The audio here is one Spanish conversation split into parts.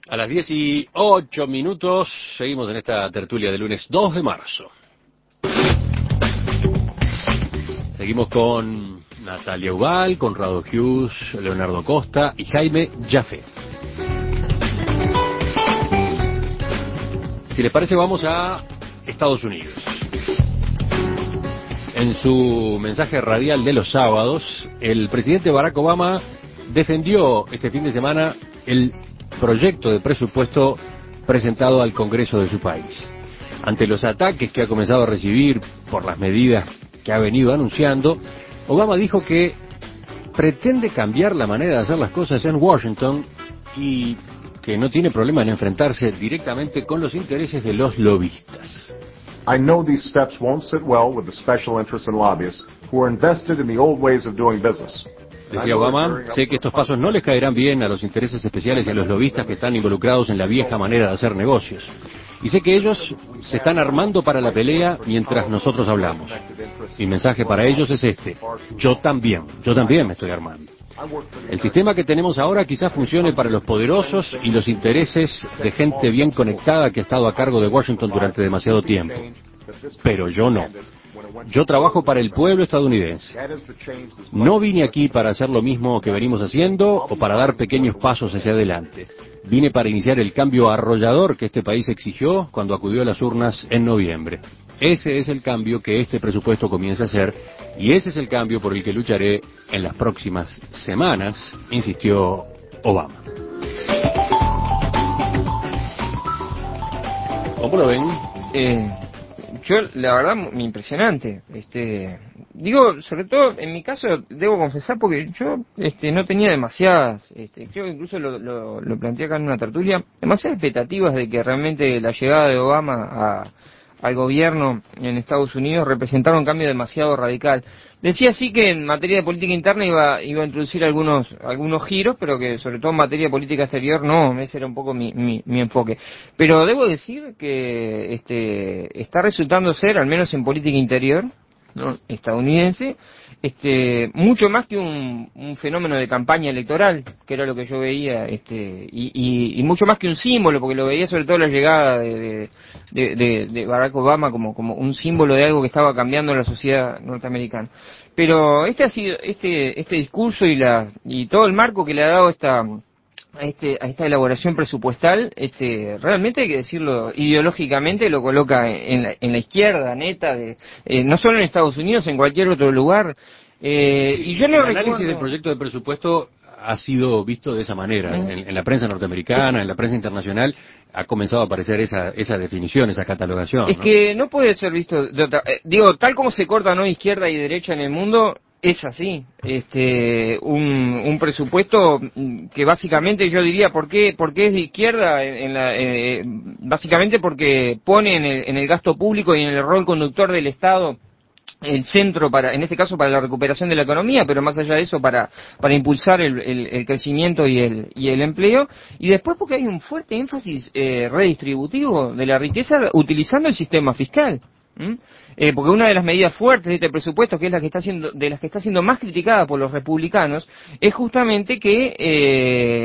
A las 10:08, seguimos en esta tertulia de lunes 2 de marzo. Seguimos con Natalia Ubal, Conrado Hughes, Leonardo Costa y Jaime Jaffe. Si les parece, vamos a Estados Unidos. En su mensaje radial de los sábados, el presidente Barack Obama defendió este fin de semana el proyecto de presupuesto presentado al Congreso de su país. Ante los ataques que ha comenzado a recibir por las medidas que ha venido anunciando, Obama dijo que pretende cambiar la manera de hacer las cosas en Washington y que no tiene problema en enfrentarse directamente con los intereses de los lobistas. I know these steps won't sit well with the special interests and lobbyists who are invested in the old ways of doing business. Decía Obama, sé que estos pasos no les caerán bien a los intereses especiales y a los lobistas que están involucrados en la vieja manera de hacer negocios. Y sé que ellos se están armando para la pelea mientras nosotros hablamos. Mi mensaje para ellos es este: yo también me estoy armando. El sistema que tenemos ahora quizás funcione para los poderosos y los intereses de gente bien conectada que ha estado a cargo de Washington durante demasiado tiempo. Pero yo no. Yo trabajo para el pueblo estadounidense. No vine aquí para hacer lo mismo que venimos haciendo o para dar pequeños pasos hacia adelante. Vine para iniciar el cambio arrollador que este país exigió cuando acudió a las urnas en noviembre. Ese es el cambio que este presupuesto comienza a hacer y ese es el cambio por el que lucharé en las próximas semanas, insistió Obama. ¿Cómo lo ven? Yo, la verdad, muy impresionante. Digo, sobre todo, en mi caso, debo confesar, porque yo no tenía demasiadas, creo que incluso lo planteé acá en una tertulia, demasiadas expectativas de que realmente la llegada de Obama al gobierno en Estados Unidos representara un cambio demasiado radical. Decía sí que en materia de política interna iba a introducir algunos giros, pero que sobre todo en materia de política exterior no, ese era un poco mi enfoque. Pero debo decir que está resultando ser, al menos en política interior, ¿no?, estadounidense, mucho más que un fenómeno de campaña electoral, que era lo que yo veía, y mucho más que un símbolo, porque lo veía sobre todo la llegada de Barack Obama como un símbolo de algo que estaba cambiando en la sociedad norteamericana. Pero ha sido este discurso y todo el marco que le ha dado a esta elaboración presupuestal, realmente hay que decirlo, ideológicamente lo coloca en la izquierda neta, no solo en Estados Unidos, en cualquier otro lugar. Y yo no el análisis del proyecto de presupuesto ha sido visto de esa manera. En la prensa norteamericana, en la prensa internacional, ha comenzado a aparecer esa definición, esa catalogación. Es que no puede ser visto de otra... digo, tal como se corta, ¿no?, izquierda y derecha en el mundo, es así. Un presupuesto que básicamente yo diría, ¿por qué es de izquierda? Básicamente porque pone en el gasto público y en el rol conductor del Estado el centro en este caso para la recuperación de la economía, pero más allá de eso para impulsar el crecimiento y el empleo, y después porque hay un fuerte énfasis redistributivo de la riqueza utilizando el sistema fiscal. Porque una de las medidas fuertes de este presupuesto, que es de las que está siendo más criticada por los republicanos, es justamente que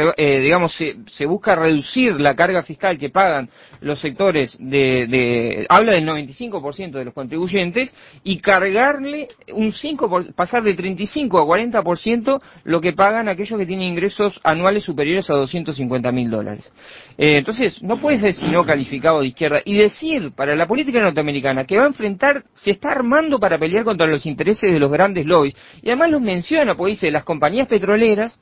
se busca reducir la carga fiscal que pagan los sectores habla del 95% de los contribuyentes, y cargarle pasar de 35 a 40% lo que pagan aquellos que tienen ingresos anuales superiores a $250.000. Entonces, no puede ser sino calificado de izquierda. Y decir para la política norteamericana que se está armando para pelear contra los intereses de los grandes lobbies, y además los menciona, porque dice las compañías petroleras,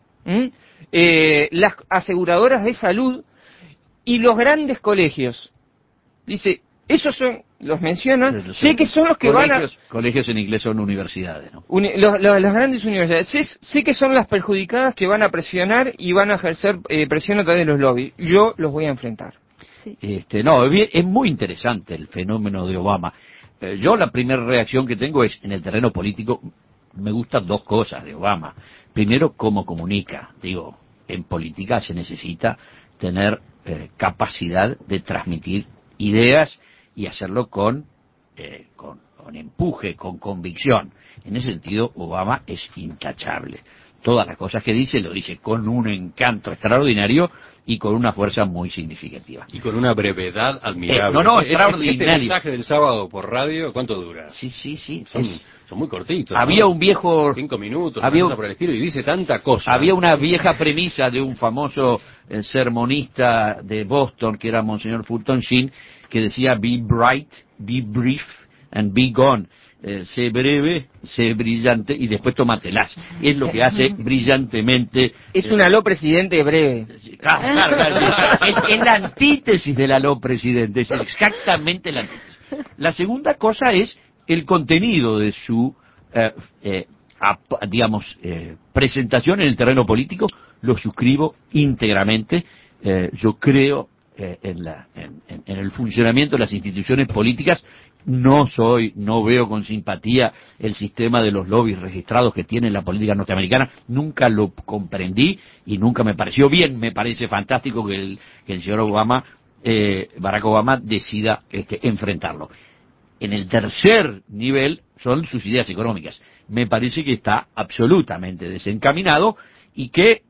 las aseguradoras de salud y los grandes colegios. Dice, los menciona, sé que son los que colegios en inglés son universidades, ¿no? Las grandes universidades, sé que son las perjudicadas que van a presionar y van a ejercer presión a través de los lobbies. Yo los voy a enfrentar. Sí. Es muy interesante el fenómeno de Obama. Yo la primera reacción que tengo es, en el terreno político, me gustan dos cosas de Obama. Primero, cómo comunica. Digo, en política se necesita tener capacidad de transmitir ideas y hacerlo con empuje, con convicción. En ese sentido, Obama es intachable. todas las cosas que dice, lo dice con un encanto extraordinario y con una fuerza muy significativa. Y con una brevedad admirable. Extraordinaria. Este mensaje del sábado por radio, ¿cuánto dura? Sí. Son muy cortitos. Había un viejo... 5 minutos, había por el estilo, y dice tanta cosa. Había una vieja premisa de un famoso sermonista de Boston, que era Monseñor Fulton Sheen, que decía, be bright, be brief, and be gone. Sé breve, sé brillante y después tómatelas. Es lo que hace brillantemente. Es un aló presidente breve. Claro. Es la antítesis del aló presidente, es exactamente la antítesis. La segunda cosa es el contenido de su, presentación en el terreno político. Lo suscribo íntegramente. Yo creo en el funcionamiento de las instituciones políticas. No veo con simpatía el sistema de los lobbies registrados que tiene la política norteamericana. Nunca lo comprendí y nunca me pareció bien. Me parece fantástico que el señor Barack Obama decida enfrentarlo. En el tercer nivel son sus ideas económicas. Me parece que está absolutamente desencaminado y que,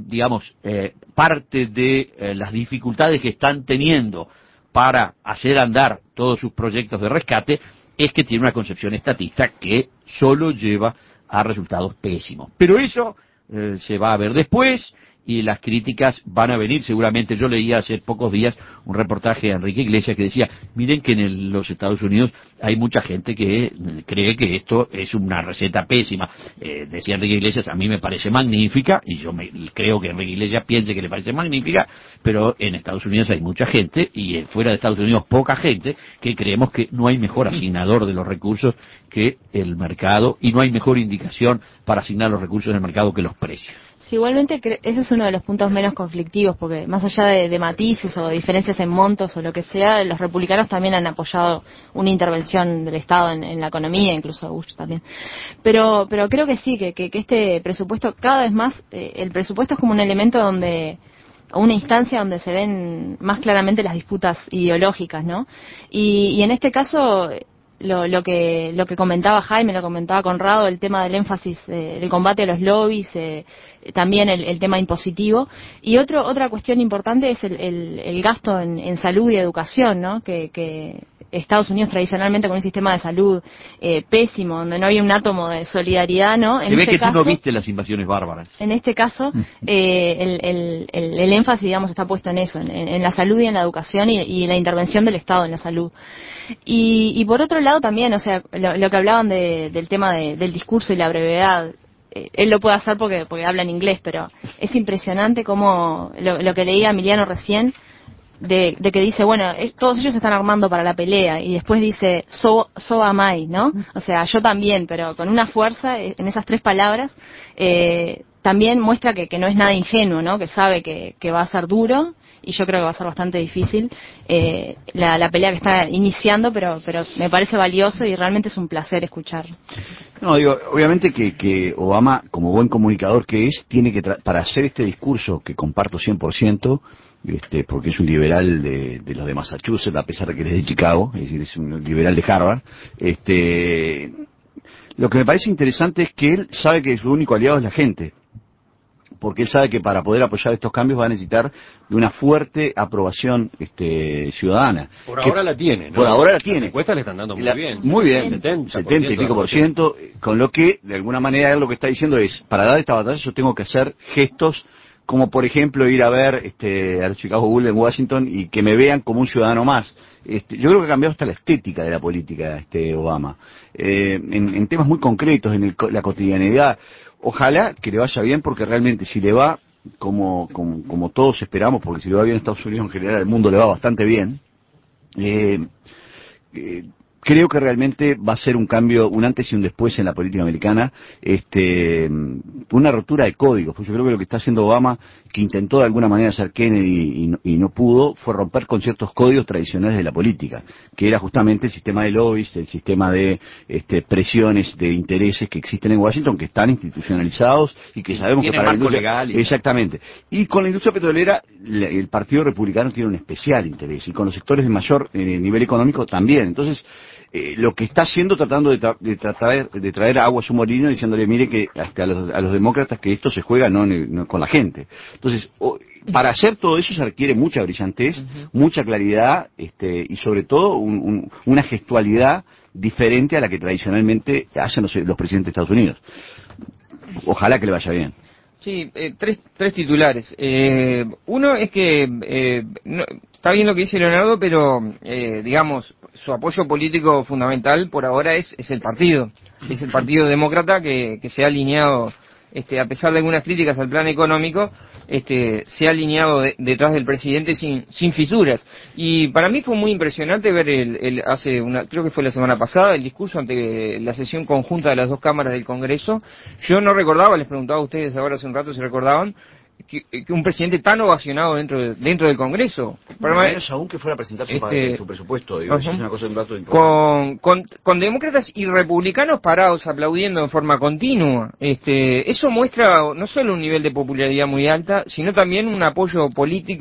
parte de las dificultades que están teniendo para hacer andar todos sus proyectos de rescate es que tiene una concepción estatista que solo lleva a resultados pésimos. Pero eso se va a ver después y las críticas van a venir seguramente. Yo leía hace pocos días un reportaje de Enrique Iglesias que decía, miren que en los Estados Unidos hay mucha gente que cree que esto es una receta pésima. Decía Enrique Iglesias, a mí me parece magnífica, y yo creo que Enrique Iglesias piense que le parece magnífica, pero en Estados Unidos hay mucha gente, y fuera de Estados Unidos poca gente, que creemos que no hay mejor asignador de los recursos que el mercado, y no hay mejor indicación para asignar los recursos del mercado que los precios. Sí, igualmente ese es uno de los puntos menos conflictivos, porque más allá de matices o diferencias en montos o lo que sea, los republicanos también han apoyado una intervención del Estado en la economía, incluso Bush también. Pero creo que sí, que este presupuesto, cada vez más, el presupuesto es como un elemento una instancia donde se ven más claramente las disputas ideológicas, ¿no? Y en este caso, lo que comentaba Jaime, lo comentaba Conrado, el tema del énfasis, el combate a los lobbies, también el tema impositivo. Y otra cuestión importante es el gasto en salud y educación, ¿no? Que Estados Unidos tradicionalmente con un sistema de salud pésimo, donde no había un átomo de solidaridad, ¿no? Se ve que tú no viste las invasiones bárbaras. En este caso, el énfasis, digamos, está puesto en eso, en la salud y en la educación y la intervención del Estado en la salud. Y por otro lado también, o sea, lo que hablaban del tema del discurso y la brevedad, él lo puede hacer porque habla en inglés, pero es impresionante cómo lo que leía Emiliano recién, de que dice, bueno, todos ellos se están armando para la pelea, y después dice, so am I, ¿no? O sea, yo también, pero con una fuerza en esas 3 palabras, también muestra que no es nada ingenuo, ¿no? Que sabe que va a ser duro, y yo creo que va a ser bastante difícil la pelea que está iniciando, pero me parece valioso y realmente es un placer escuchar. No, digo, obviamente que Obama, como buen comunicador que es, tiene que, para hacer este discurso que comparto 100%, porque es un liberal de los de Massachusetts, a pesar de que él es de Chicago, es decir, es un liberal de Harvard, lo que me parece interesante es que él sabe que su único aliado es la gente, porque él sabe que para poder apoyar estos cambios va a necesitar de una fuerte aprobación ciudadana. Ahora la tiene, ¿no? Por ahora la tiene. Las encuestas le están dando muy bien. Muy bien, 70 y pico %, con lo que, de alguna manera, él lo que está diciendo es, para dar esta batalla yo tengo que hacer gestos, como por ejemplo ir a ver a los Chicago Bulls en Washington y que me vean como un ciudadano más. Yo creo que ha cambiado hasta la estética de la política Obama, en temas muy concretos, en la cotidianidad. Ojalá que le vaya bien, porque realmente si le va como todos esperamos, porque si le va bien a Estados Unidos en general, al mundo le va bastante bien, creo que realmente va a ser un cambio, un antes y un después en la política americana, una rotura de códigos. Pues yo creo que lo que está haciendo Obama, que intentó de alguna manera hacer Kennedy y no pudo, fue romper con ciertos códigos tradicionales de la política, que era justamente el sistema de lobbies, el sistema de presiones de intereses que existen en Washington, que están institucionalizados y que sabemos que para la industria legal exactamente. Y con la industria petrolera, el Partido Republicano tiene un especial interés, y con los sectores de mayor nivel económico también. Entonces, lo que está haciendo tratando de traer agua a su molino, diciéndole, mire que hasta a los demócratas que esto se juega no con la gente. Entonces, para hacer todo eso se requiere mucha brillantez, mucha claridad, y sobre todo una gestualidad diferente a la que tradicionalmente hacen los presidentes de Estados Unidos. Ojalá que le vaya bien. Sí, tres titulares. Uno es que está bien lo que dice Leonardo, pero digamos, su apoyo político fundamental por ahora es el partido. Es el Partido Demócrata que se ha alineado, a pesar de algunas críticas al plan económico, se ha alineado detrás del presidente sin fisuras. Y para mí fue muy impresionante ver creo que fue la semana pasada, el discurso ante la sesión conjunta de las dos cámaras del Congreso. Yo no recordaba, les preguntaba a ustedes ahora hace un rato si recordaban, que un presidente tan ovacionado dentro del Congreso. Menos aún que fuera a presentar su presupuesto, digo, eso es una cosa, un dato importante. Con demócratas y republicanos parados aplaudiendo en forma continua. Eso muestra no solo un nivel de popularidad muy alta, sino también un apoyo político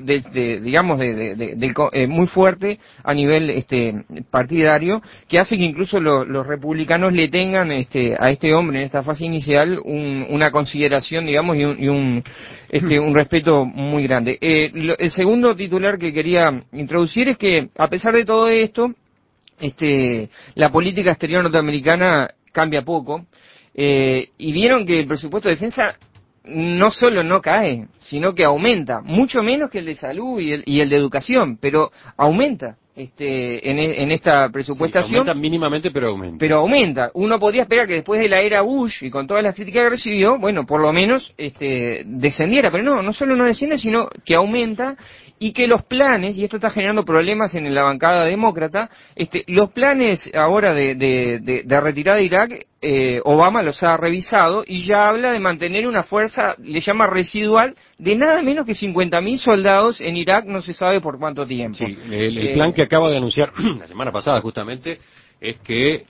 muy fuerte a nivel partidario, que hace que incluso los republicanos le tengan a este hombre en esta fase inicial una consideración, digamos, y un respeto muy grande. El segundo titular que quería introducir es que, a pesar de todo esto, la política exterior norteamericana cambia poco, y vieron que el presupuesto de defensa no solo no cae, sino que aumenta, mucho menos que el de salud y el de educación, pero aumenta. En esta presupuestación. Aumenta mínimamente, pero aumenta. Pero aumenta. Uno podría esperar que después de la era Bush y con todas las críticas que recibió, bueno, por lo menos descendiera, pero no solo no desciende, sino que aumenta, y que los planes, y esto está generando problemas en la bancada demócrata, los planes ahora de retirada de Irak, Obama los ha revisado y ya habla de mantener una fuerza, le llama residual, de nada menos que 50.000 soldados en Irak, no se sabe por cuánto tiempo. Sí, el plan que acaba de anunciar la semana pasada justamente es que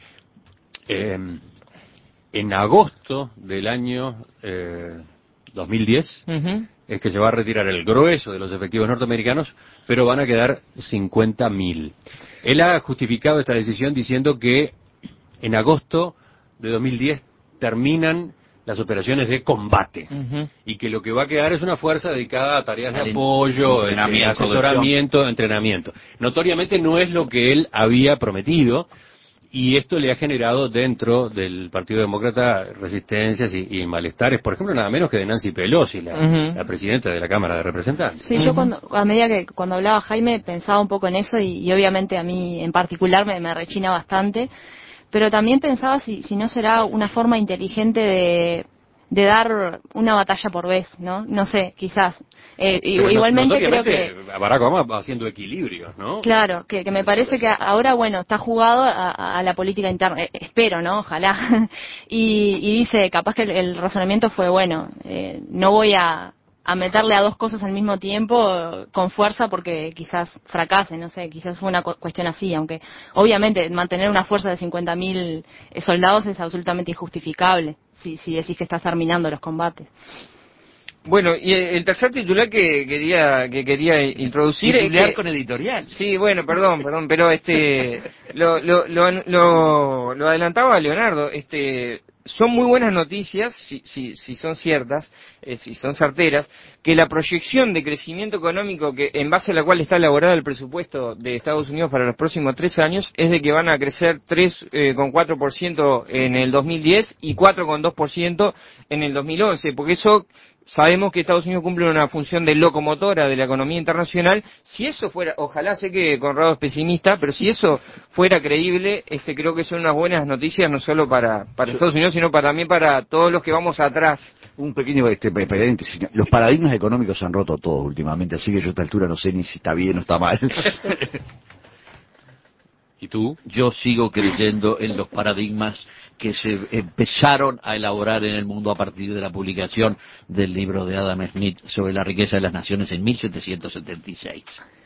en agosto del año 2010 es que se va a retirar el grueso de los efectivos norteamericanos, pero van a quedar 50.000. Él ha justificado esta decisión diciendo que en agosto de 2010 terminan las operaciones de combate, y que lo que va a quedar es una fuerza dedicada a tareas de apoyo, asesoramiento, entrenamiento. Notoriamente no es lo que él había prometido, y esto le ha generado dentro del Partido Demócrata resistencias y malestares, por ejemplo, nada menos que de Nancy Pelosi, la presidenta de la Cámara de Representantes. Sí, yo a medida que cuando hablaba Jaime pensaba un poco en eso, y obviamente a mí en particular me rechina bastante, pero también pensaba si no será una forma inteligente de dar una batalla por vez, ¿no? No sé, quizás. Igualmente creo que Barack Obama va haciendo equilibrios, ¿no? Claro, que me parece que ahora, bueno, está jugado a la política interna, espero, ¿no? Ojalá. Y dice, capaz que el razonamiento fue, bueno, no voy a meterle a dos cosas al mismo tiempo con fuerza porque quizás fracase, no sé, quizás fue una cuestión así, aunque obviamente mantener una fuerza de 50.000 soldados es absolutamente injustificable si decís que estás terminando los combates. Bueno, y el tercer titular que quería introducir titular es con editorial. Sí, bueno, perdón, pero lo adelantaba Leonardo, son muy buenas noticias, si son ciertas, si son certeras, que la proyección de crecimiento económico en base a la cual está elaborado el presupuesto de Estados Unidos para los próximos 3 años es de que van a crecer 3,4% en el 2010 y 4,2% en el 2011, porque eso sabemos que Estados Unidos cumple una función de locomotora de la economía internacional. Si eso fuera, ojalá, sé que Conrado es pesimista, pero si eso fuera creíble, creo que son unas buenas noticias no solo para Estados Unidos, sino también para todos los que vamos atrás. Un pequeño paréntesis. Los paradigmas económicos se han roto todos últimamente, así que yo a esta altura no sé ni si está bien o está mal. ¿Y tú? Yo sigo creyendo en los paradigmas que se empezaron a elaborar en el mundo a partir de la publicación del libro de Adam Smith sobre la riqueza de las naciones en 1776.